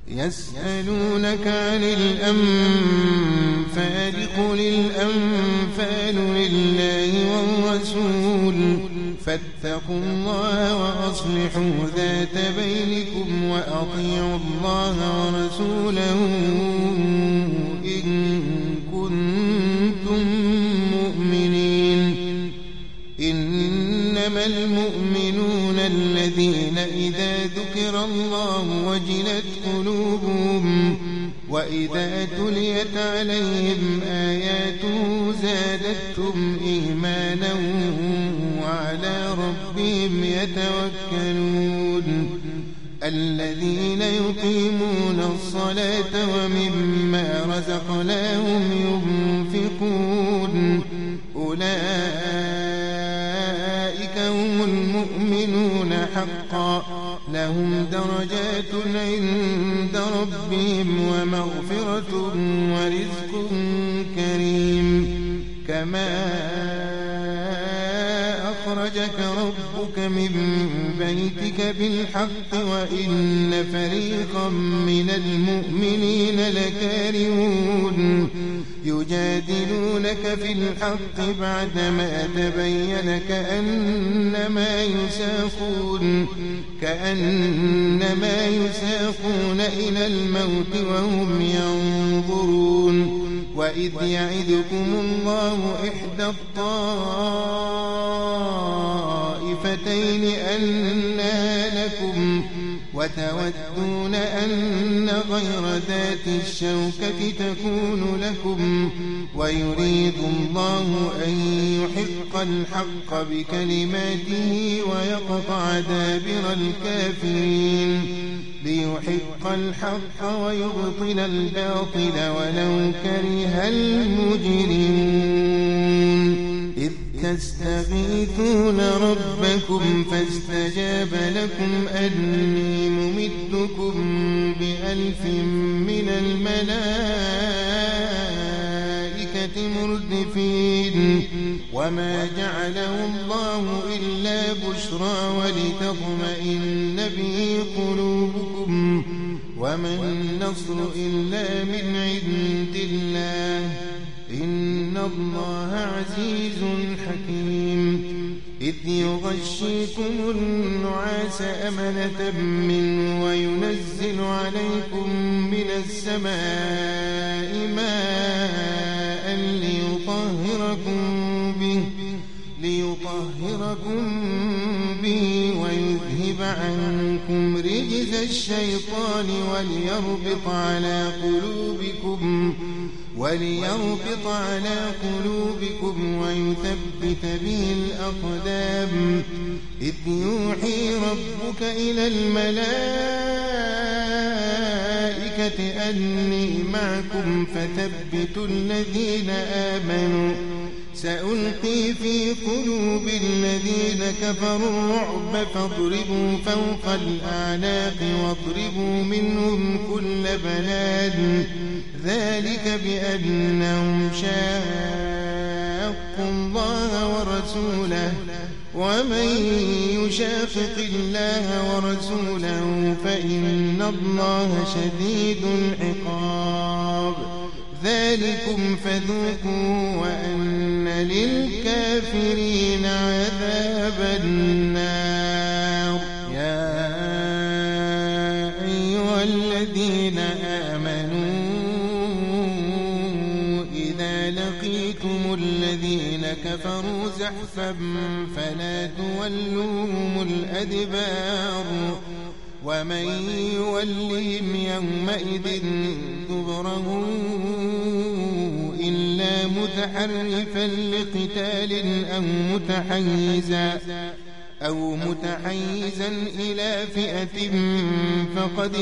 يسألونك عن الأنفال قل الأنفال لله والرسول فاتقوا الله وأصلحوا ذات بينكم وأطيعوا الله ورسوله إن كنتم مؤمنين. إنما المؤمنون الذين إذا ذكر الله وجلت قلوبهم وإذا تليت عليهم آياته زادتهم إيمانا وعلى ربهم يتوكلون. الذين يقيمون الصلاة ومما رزقناهم ينفقون أولئك هم المؤمنون حقا لهم درجات عند ربهم ومغفرة ورزق كريم. كما أخرجك ربك من بيتك بالحق وإن فريقا من المؤمنين لكارهون يجادلونك في الحق بعدما تبين كأنما يساقون إلى الموت وهم ينظرون. وإذ يعدكم الله إحدى الطائفتين أنها لكم وتودون أن غير ذات الشوكة تكون لكم ويريد الله أن يحق الحق بكلماته ويقطع دابر الكافرين ليحق الحق ويبطل الباطل ولو كره المجرمون. إذ تستغيثون ربكم فاستجاب لكم أني ممدكم ب1000 من الملائكة مردفين. وما جعله الله إلا بشرى ولتطمئن به قلوبكم وما النصر إلا من عند الله إن الله عزيز حكيم. إذ يغشيكم النعاس أمنة منه وينزل عليكم من السماء ماء ليطهركم به ويذهب عنكم رجز الشيطان وليربط على قلوبكم ويثبت به الأقدام. إذ يوحي ربك إلى الملائكة أني معكم فثبتوا الذين آمنوا سألقي في قلوب الذين كفروا الرعب فاضربوا فوق الأعناق واضربوا منهم كل بنان ذلك بأنهم شاقوا الله ورسوله ومن يشاقق الله ورسوله فإن الله شديد العقاب. ذلكم فذوقوا وأن للكافرين عذاب النار. يا أيها الذين آمنوا إذا لقيتم الذين كفروا زحفا فلا تولوهم الأدبار ومن يولهم يومئذ دبره إلا متحرفا لقتال أو متحيزا إلى فئة فقد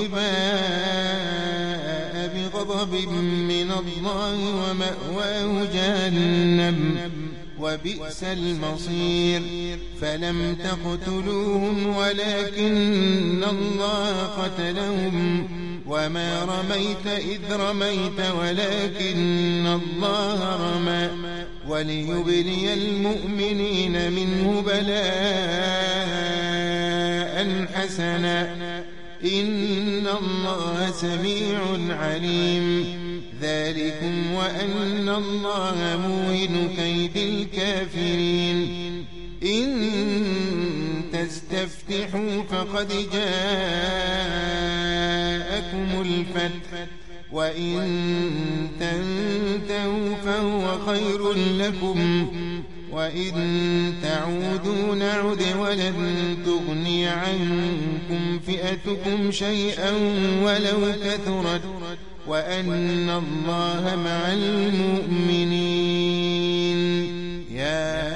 باء بغضب من الله ومأواه جهنم وبئس المصير. فلم تقتلوهم ولكن الله قتلهم وما رميت إذ رميت ولكن الله رمى وليبلي المؤمنين منه بلاء حسنا إن الله سميع عليم. ذلكم وأن الله موهن كيد الكافرين. إن تستفتحوا فقد جاءكم الفتح وإن تنتهوا فهو خير لكم وإن تعودوا نعد ولن تغني عنكم فئتكم شيئا ولو كثرت وأن الله مع المؤمنين. يا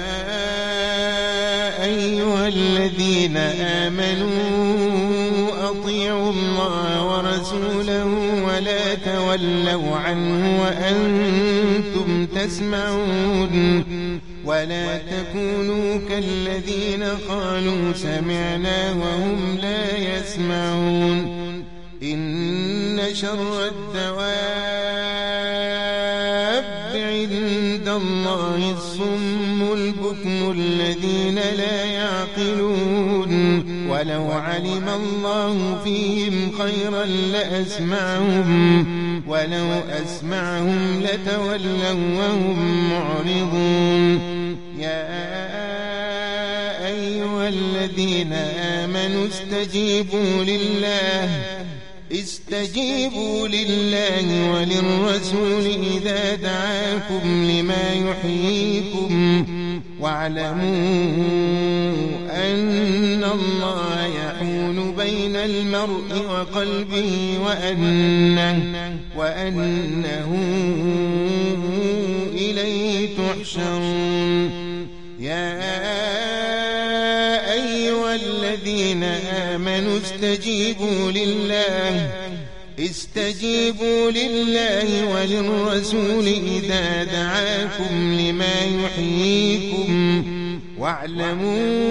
أيها الذين آمنوا أطيعوا الله ورسوله ولا تولوا عنه وأنتم تسمعون ولا تكونوا كالذين قالوا سمعنا وهم لا يسمعون. إن شر الدواب عند الله الصم البكم الذين لا يعقلون. ولو علم الله فيهم خيرا لأسمعهم ولو أسمعهم لتولوا وهم معرضون. يا أيها الذين آمنوا استجيبوا لله وللرسول إذا دعاكم لما يحييكم واعلموا أن الله يحول بين المرء وقلبه وأنه إليه تحشرون. يا أيها الذين آمنوا استجيبوا لله وللرسول إذا دعاكم لما يحييكم واعلموا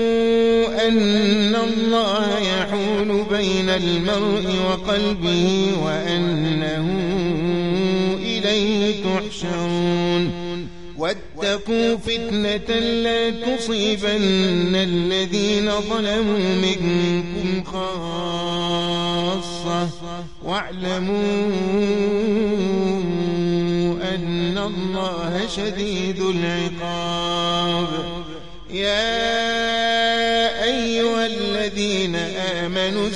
أن الله يحول بين المرء وقلبه وأنه إليه تحشرون. واتقوا فتنة لا تصيبن الذين ظلموا منكم خاصة واعلموا أن الله شديد العقاب. يا أيها الذين آمنوا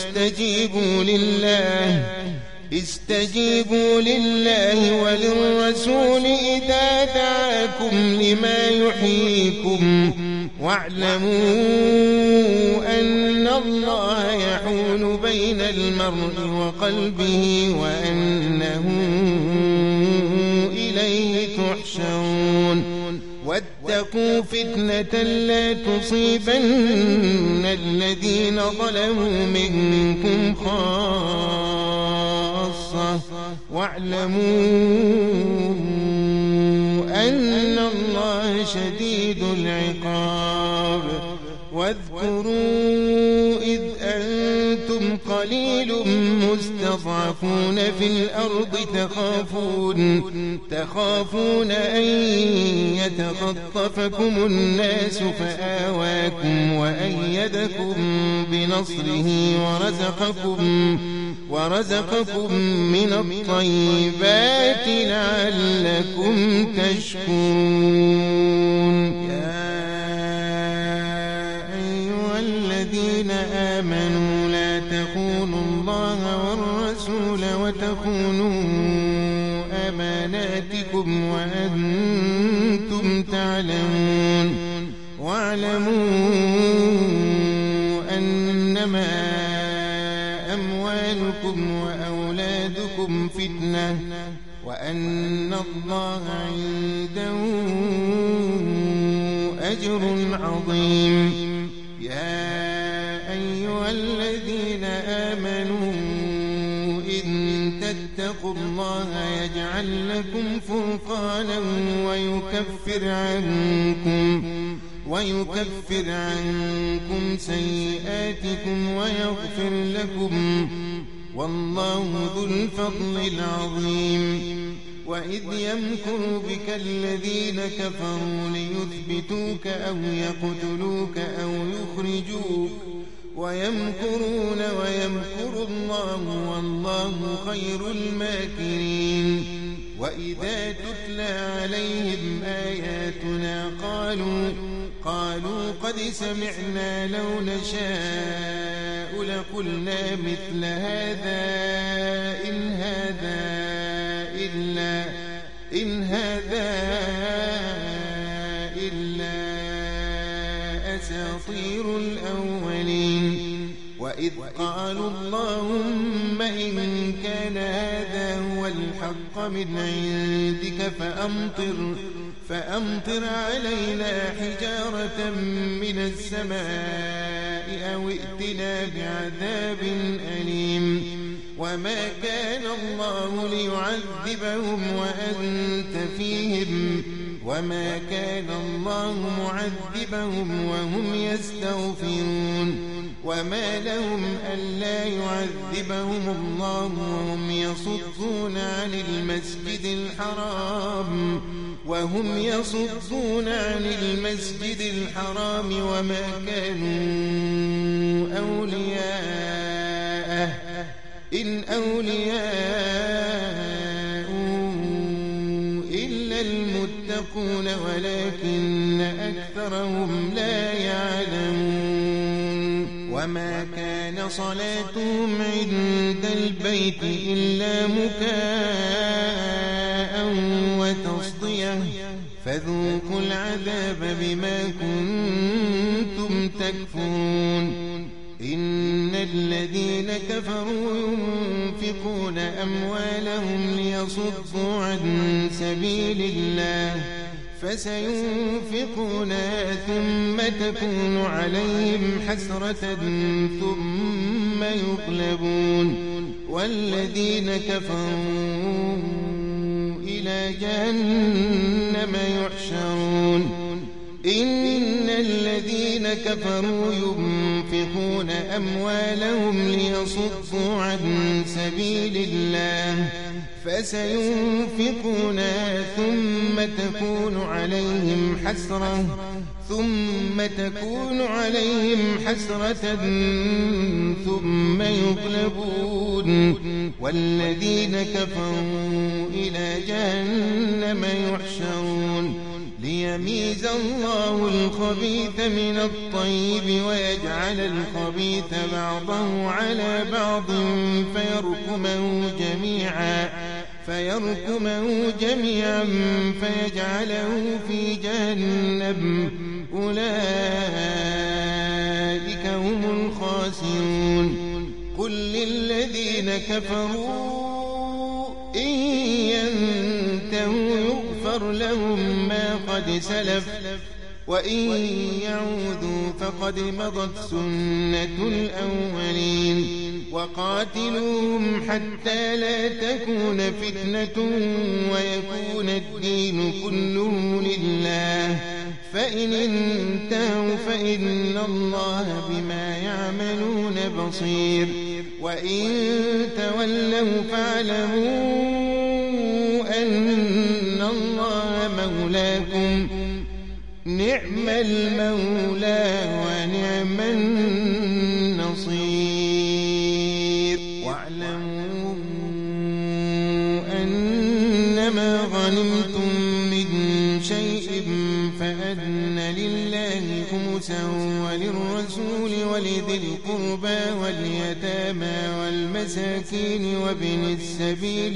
استجيبوا لله وللرسول إذا دعاكم لما يحييكم واعلموا أن الله يحول بين المرء وقلبه وأنه إليه تحشرون. واتقوا فتنة لا تصيبن الذين ظلموا منكم خاصة واعلموا أن الله شديد العقاب. واذكروا إذ أنتم قليل مستضعفون في الأرض تخافون أن يتخطفكم الناس فآواكم وأيدكم بنصره ورزقكم من الطيبات لعلكم تشكرون. الذين آمنوا لا تخونوا الله والرسول وتخونوا أماناتكم وأنتم تعلمون. واعلموا أنما أموالكم وأولادكم فتنة وأن الله عنده أجر عظيم. يا أيها الذين آمنوا إن تتقوا الله يجعل لكم فرقانا ويكفر عنكم سيئاتكم ويغفر لكم والله ذو الفضل العظيم. وإذ يمكر بك الذين كفروا ليثبتوك أو يقتلوك أو يخرجوك ويمكرون ويمكر الله والله خير الماكرين وإذا تتلى عليهم آياتنا قالوا قد سمعنا لو نشاء لقلنا مثل هذا إن هذا إلا أساطير الأولين وإذ قالوا اللهم إن كان هذا هو الحق من عندك فأمطر علينا حجارة من السماء أو ائتنا بعذاب أليم وما كان الله ليعذبهم وأنت فيهم وما كان الله معذبهم وهم يستغفرون وما لهم ألا يعذبهم الله وهم يصدون عن المسجد الحرام وما كانوا أولياءه إن أولياء إلا المتقون ولكن أكثرهم لا يعلمون وما كان صلاتهم عند البيت إلا مكاء وتصدية فذوقوا العذاب بما كنتم تكفرون إن الذين كفروا ينفقون أموالهم ليصدوا عن سبيل الله فسينفقونها ثم تكون عليهم حسرة ثم يغلبون والذين كفروا إلى جهنم يحشرون إن الذين كفروا ينفقون أموالهم ليصدوا عن سبيل الله فسينفقونها ثم تكون عليهم حسرة ثم يغلبون والذين كفروا إلى جهنم يحشرون ليميز الله الخبيث من الطيب ويجعل الخبيث بعضه على بعض فيركمه جميعا فيجعله في جهنم أولئك هم الخاسرون قل للذين كفروا إن ينتهوا يغفر لهم ما قد سلف وإن يعودوا فقد مضت سنة الأولين وقاتلوهم حتى لا تكون فتنة ويكون الدين كله لله فإن انتهوا فإن الله بما يعملون بصير وإن تولوا فاعلموا أن الله مولاكم نعم المولى ونعم النصير واعلموا أنما غنمتم من شيء فأن لله خمسه وللرسول ولذي القربى واليتامى والمساكين وابن السبيل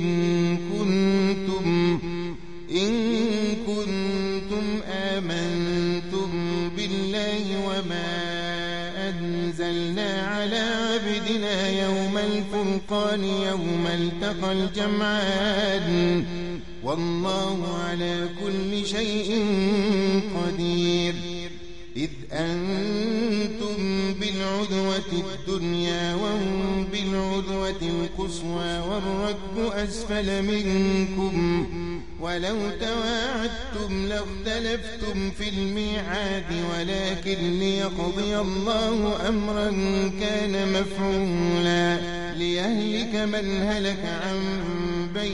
إن كنتم آمنتم بالله وما أنزلنا على عبدنا يوم الفرقان يوم التقى الجمعان والله على كل شيء قدير إذ أنتم بالعدوة الدنيا وهم بالعدوة القصوى والركب أسفل منكم ولو تواعدتم لاختلفتم في الميعاد ولكن ليقضي الله أمرا كان مفعولا ليهلك من هلك عن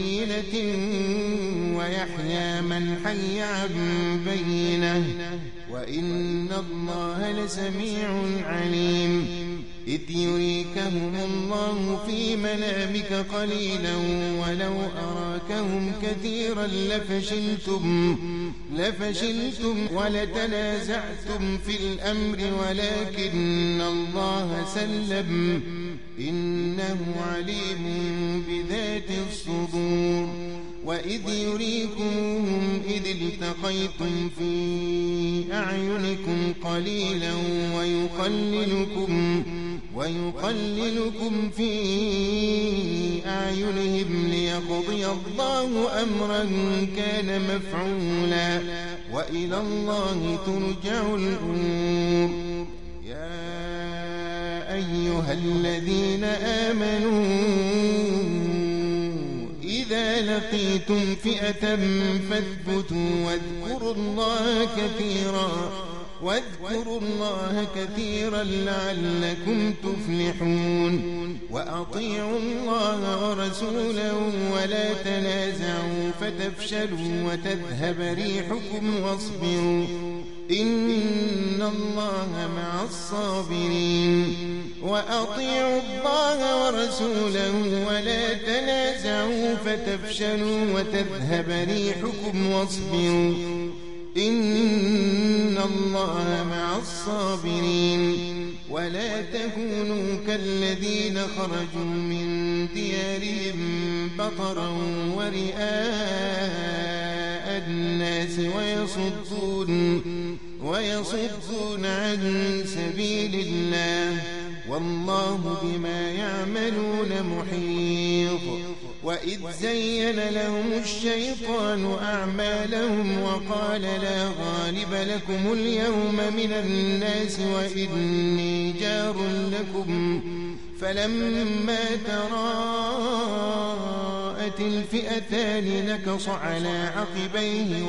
بينة ويحيى من حي عن بينة وإن الله لسميع عليم إذ يريكهم الله في منامك قليلا ولو أراكهم كثيرا لفشلتم ولتنازعتم في الأمر ولكن الله سلم إنه عليم بذات الصدور وإذ يريكمهم إذ التقيتم في أعينكم قليلا ويقللكم في أعينهم ليقضي الله أمرا كان مفعولا وإلى الله ترجع الأمور يا أيها الذين آمنوا إذا لقيتم فئة فاثبتوا واذكروا الله كثيرا لعلكم تفلحون وأطيعوا الله ورسوله ولا تنازعوا فتفشلوا وتذهب ريحكم واصبروا إن الله مع الصابرين وأطيعوا الله ورسوله ولا تنازعوا فتفشلوا وتذهب ريحكم واصبروا إن الله مع الصابرين ولا تكونوا كالذين خرجوا من ديارهم بطرا ورئاء الناس ويصدون عن سبيل الله والله بما يعملون محيط وإذ زين لهم الشيطان أعمالهم وقال لا غالب لكم اليوم من الناس وإني جار لكم فلما تراءت الفئتان نكص على عقبيه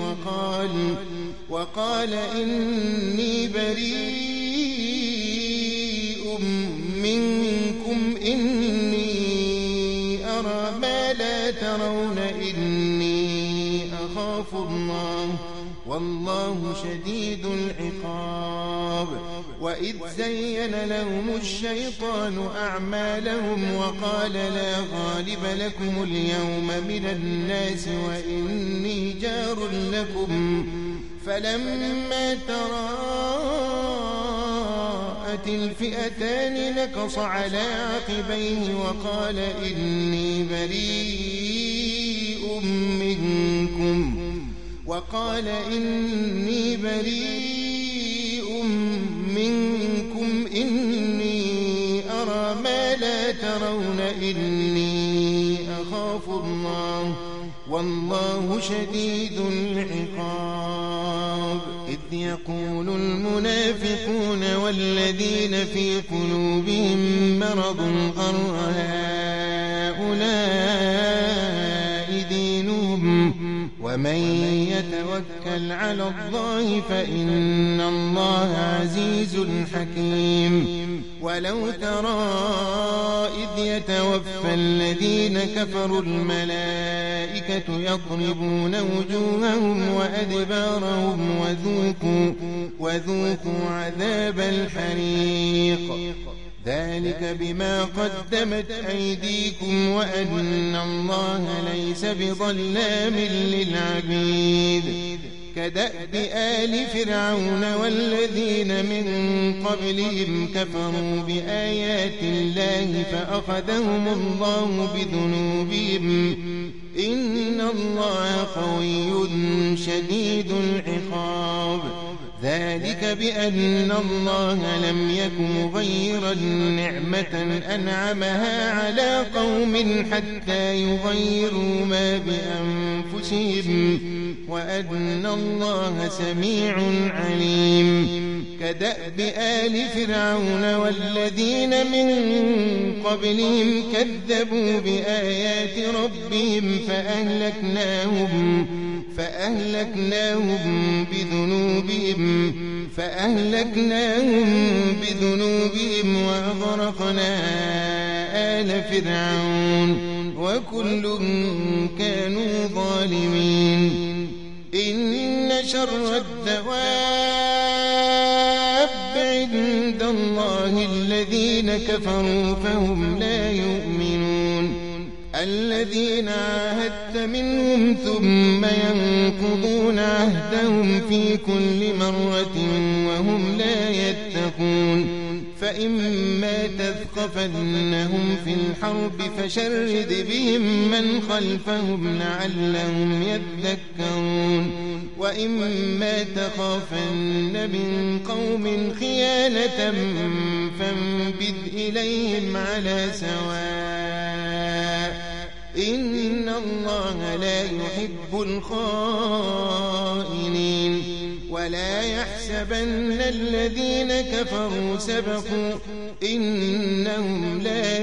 وقال إني بريء منكم إني أرى ما لا ترون إني أخاف الله والله شديد العقاب وإذ زين لهم الشيطان أعمالهم وقال لا غالب لكم اليوم من الناس وإني جار لكم فلما تراءت الفئتان نكص على عقبيه وقال إني بريء منكم إني أرى ما لا ترون إني أخاف الله والله شديد العقاب إذ يقول المنافقون والذين في قلوبهم مرض غر هؤلاء دينهم ومن يتوكل على الله فإن الله عزيز حكيم ولو ترى إذ يتوفى الذين كفروا الملائكة يضربون وجوههم وأدبارهم وذوقوا عذاب الحريق ذلك بما قدمت أيديكم وأن الله ليس بظلام للعبيد كدأب آل فرعون والذين من قبلهم كفروا بآيات الله فأخذهم الله بذنوبهم إن الله قوي شديد العقاب ذلك بأن الله لم يك مغيرا نعمة أنعمها على قوم حتى يغيروا ما بأنفسهم وأن الله سميع عليم كدأب آل فرعون والذين من قبلهم كذبوا بآيات ربهم فأهلكناهم بذنوبهم وأغرقنا آل فرعون وكل كانوا ظالمين إن شر الدواب عند الله الذين كفروا فهم لا يؤمنون الذين عاهدت منهم ثم ينقضون عهدهم في كل مرة وهم لا يتقون فإما تثقفنهم في الحرب فشرد بهم من خلفهم لعلهم يذكرون وإما تخافن من قوم خيانة فانبذ إليهم على سواء إن الله لا يحب الخائنين ولا يحسبن الذين كفروا سبقوا إنهم لا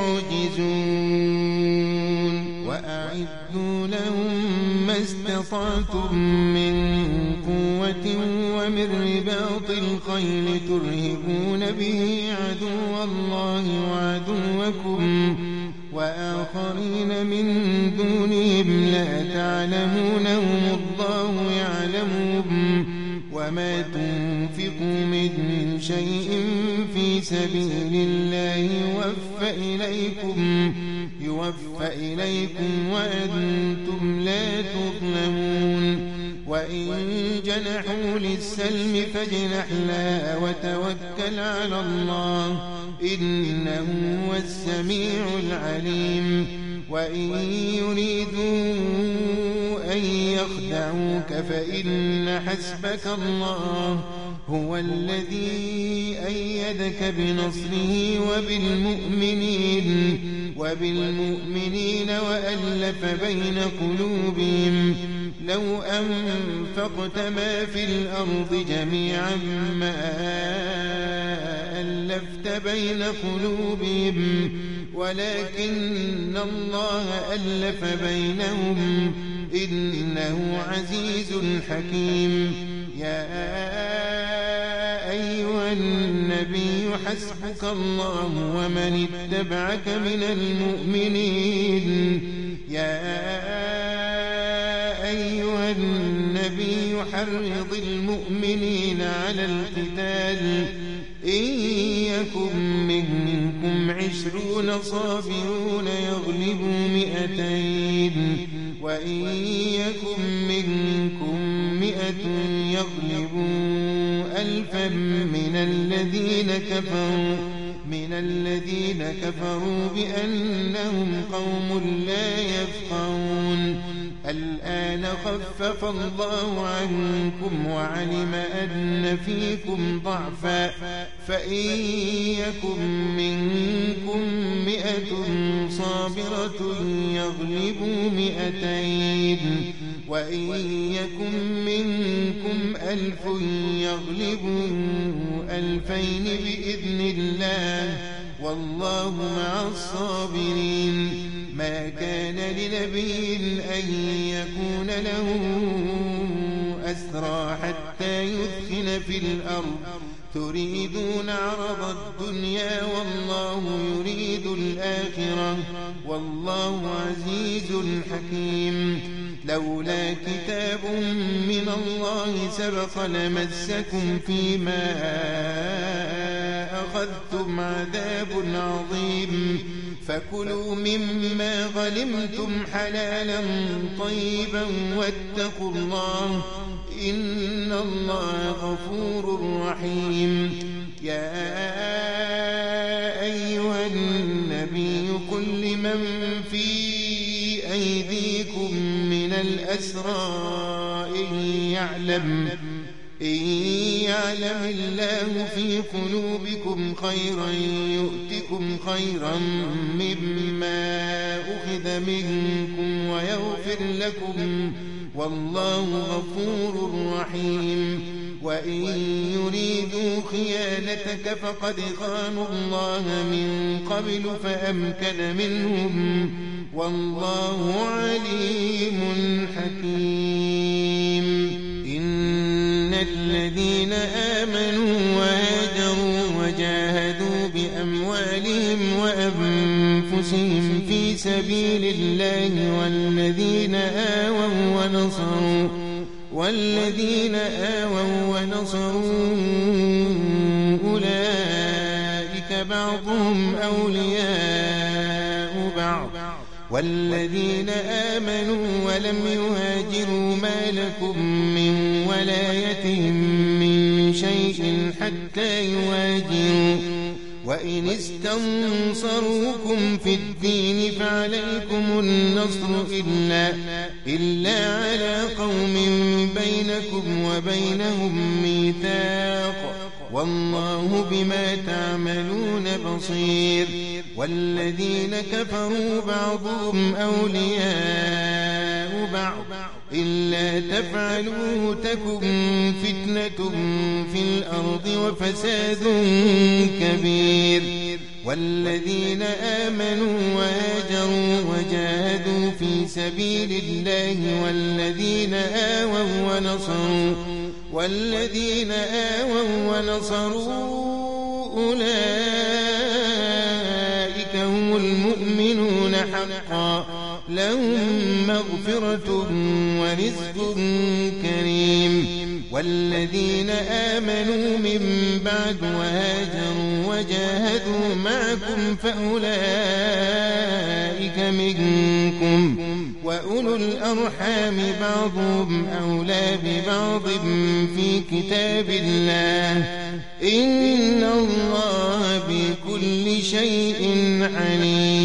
يعجزون وأعدوا لهم ما استطعتم من قوة ومن رباط الخيل ترهبون به عدو الله وعدوكم وآخرين من دونهم لا تعلمونهم الله يعلمهم وما تنفقوا من شيء في سبيل الله يوفى إليكم وأنتم لا تظلمون وإن جنحوا للسلم فاجنح لها وتوكل على الله إنه هو السميع العليم وإن يريدوا أن يخدعوك فإن حسبك الله هو الذي أيدك بنصره وبالمؤمنين وألف بين قلوبهم لو أنفقت ما في الأرض جميعا ما ألفت بين قلوبهم ولكن الله ألف بينهم إنه عزيز حكيم يا أيها النبي حسبك الله ومن اتبعك من المؤمنين يا أيها النبي حرض المؤمنين على القتال إن يكن منكم 20 صابرون يغلبوا 200 وإن يكن منكم 100 يغلبوا 1000 من الذين كفروا بأنهم قوم لا يفقهون الآن خفف الله عنكم وعلم أن فيكم ضعفا فإن يكن منكم 100 صابرة يغلبوا 200 وإن يكن منكم 1000 يغلبوا 2000 بإذن الله والله مع الصابرين ما كان لنبي أن يكون له أسرى حتى يثخن في الأرض تريدون عرض الدنيا والله يريد الآخرة والله عزيز حكيم لولا كتاب من الله سبق لمسكم فيما أخذتم عذاب عظيم فكلوا مما غنمتم حلالا طيبا واتقوا الله إن الله غفور رحيم يا أيها النبي قل لمن في أيديكم من الأسرى إن يعلم الله في قلوبكم خيرا يؤتكم خيرا مما أخذ منكم ويغفر لكم والله غفور رحيم وإن يريدوا خيانتك فقد خانوا الله من قبل فأمكن منهم والله عليم حكيم إن الذين آمنوا وهاجروا وجاهدوا بأموالهم وأنفسهم في سبيل الله والذين آووا ونصروا والذين آووا ونصروا أولئك بعضهم أولياء بعض والذين آمنوا ولم يهاجروا ما لكم من ولايتهم من شيء حتى يهاجروا وإن استنصروكم في الدين فعليكم النصر إلا على قوم بينكم وبينهم ميثاق والله بما تعملون بصير والذين كفروا بعضهم أولياء بعض إلا تفعلوه تكن فتنة في الأرض وفساد كبير والذين آمنوا وهاجروا وجاهدوا في سبيل الله والذين آووا ونصروا أولئك هم المؤمنون حقا لهم مغفرة ورزق كريم والذين آمنوا من بعد وهاجروا وجاهدوا معكم فأولئك منكم وأولو الأرحام بعضهم أولى ببعض في كتاب الله إن الله بكل شيء عليم.